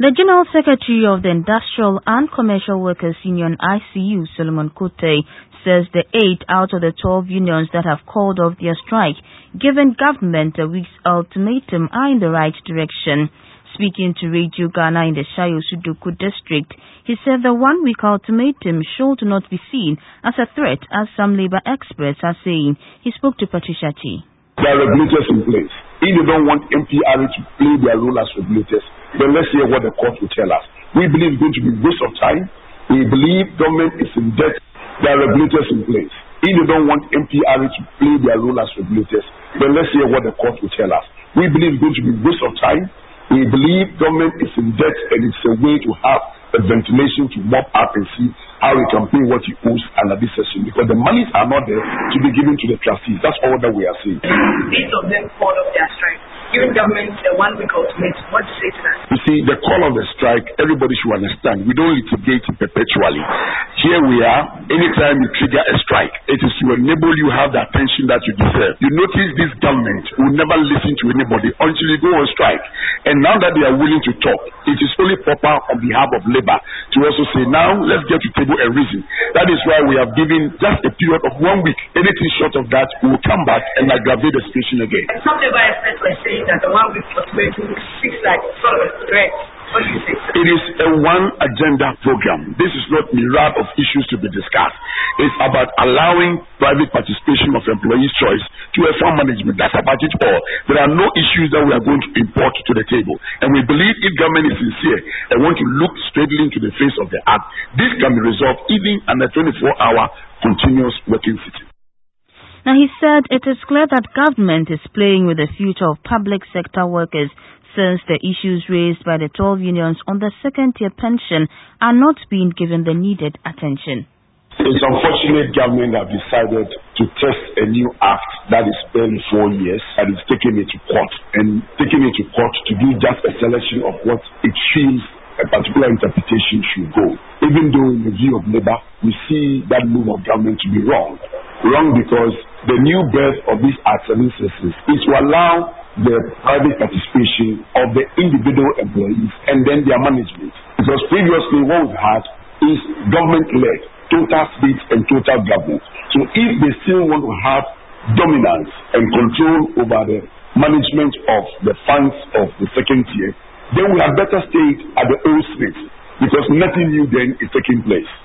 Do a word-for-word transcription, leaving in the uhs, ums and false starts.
The General Secretary of the Industrial and Commercial Workers Union I C U, Solomon Kote, says the eight out of the twelve unions that have called off their strike, given government a week's ultimatum, are in the right direction. Speaking to Radio Ghana in the Shayo Sudoku district, he said the one-week ultimatum should not be seen as a threat, as some labor experts are saying. He spoke to Patricia Chi. There are regulators in place. If they don't want M P R A to play their role as regulators, then let's hear what the court will tell us. We believe it's going to be a waste of time. We believe government is in debt. There are regulators in place. If they don't want M P R A to play their role as regulators, then let's hear what the court will tell us. We believe it's going to be a waste of time. We believe government is in debt, and it's a way to have a ventilation to mop up and see how we can pay what he owes under this session, because the monies are not there to be given to the trustees. That's all that we are saying. Eight of them called off their strike. Giving government a one week ultimatum, what do you say to that? You see, the call of the strike, everybody should understand, we don't litigate perpetually. Here we are, anytime you trigger a strike, it is to enable you have the attention that you deserve. You notice this government will never listen to anybody until you go on strike. And now that they are willing to talk, it is only proper on behalf of labor to also say, now let's get to table a reason. That is why we have given just a period of one week. Anything short of that, we will come back and aggravate the situation again. And some labor experts were saying that the one week ultimatum seems like sort of a threat. What do you say? It is a one agenda program. This is not myriad of issues to be discussed. It's about allowing private participation of employees' choice to a farm management. That's about it all. There are no issues that we are going to import to the table. And we believe if government is sincere and want to look straightly into the face of the act, this can be resolved even under twenty-four hour continuous working sitting. Now, he said it is clear that government is playing with the future of public sector workers, since the issues raised by the twelve unions on the second-tier pension are not being given the needed attention. It's unfortunate government have decided to test a new act that is barely four years and is taking it to court, and taking it to court to do just a selection of what it feels a particular interpretation should go. Even though in the view of labor, we see that move of government to be wrong. Wrong because the new birth of these acts and instances is to allow the private participation of the individual employees and then their management. Because previously what we've had is government-led, total state and total government. So if they still want to have dominance and control over the management of the funds of the second tier, then we had better stay at the old state, because nothing new then is taking place.